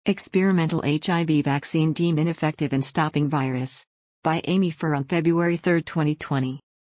Experimental HIV Vaccine Deemed Ineffective in Stopping Virus. By Amy Furr on February 3, 2020.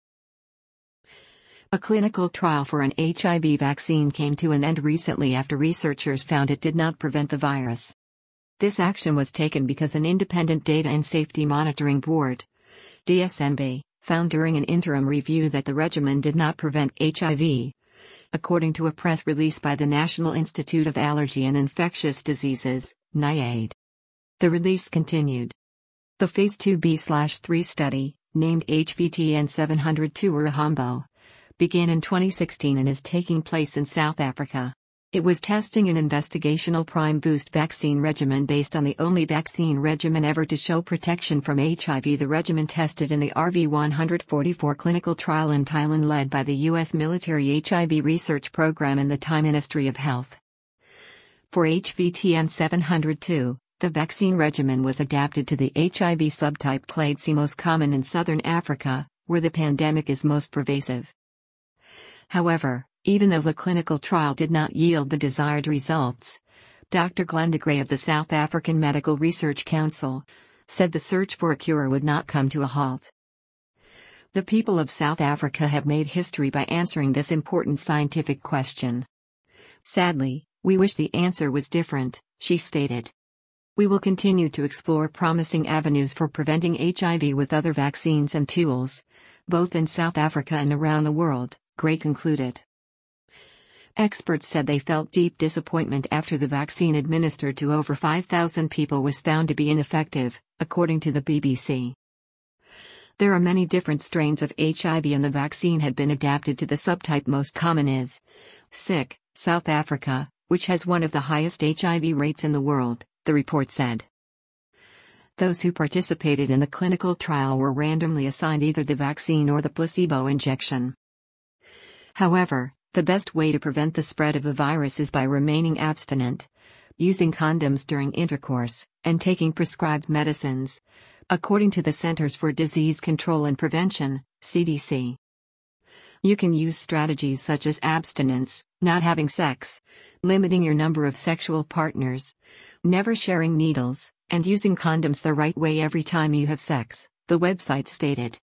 A clinical trial for an HIV vaccine came to an end recently after researchers found it did not prevent the virus. This action was taken because an independent Data and Safety Monitoring Board, DSMB, found during an interim review that the regimen did not prevent HIV, according to a press release by the National Institute of Allergy and Infectious Diseases, NIAID. The release continued. The Phase 2b/3 study, named HVTN-702 Urhombo, began in 2016 and is taking place in South Africa. It was testing an investigational prime boost vaccine regimen based on the only vaccine regimen ever to show protection from HIV. The regimen tested in the RV144 clinical trial in Thailand led by the U.S. military HIV research program and the Thai Ministry of Health. For HVTN-702, the vaccine regimen was adapted to the HIV subtype Clade C most common in southern Africa, where the pandemic is most pervasive. However, even though the clinical trial did not yield the desired results, Dr. Glenda Gray of the South African Medical Research Council said the search for a cure would not come to a halt. The people of South Africa have made history by answering this important scientific question. Sadly, we wish the answer was different, she stated. We will continue to explore promising avenues for preventing HIV with other vaccines and tools, both in South Africa and around the world, Gray concluded. Experts said they felt deep disappointment after the vaccine administered to over 5,000 people was found to be ineffective, according to the BBC. There are many different strains of HIV and the vaccine had been adapted to the subtype most common is SIC, South Africa, which has one of the highest HIV rates in the world, the report said. Those who participated in the clinical trial were randomly assigned either the vaccine or the placebo injection. However, the best way to prevent the spread of the virus is by remaining abstinent, using condoms during intercourse, and taking prescribed medicines, according to the Centers for Disease Control and Prevention, CDC. You can use strategies such as abstinence, not having sex, limiting your number of sexual partners, never sharing needles, and using condoms the right way every time you have sex, the website stated.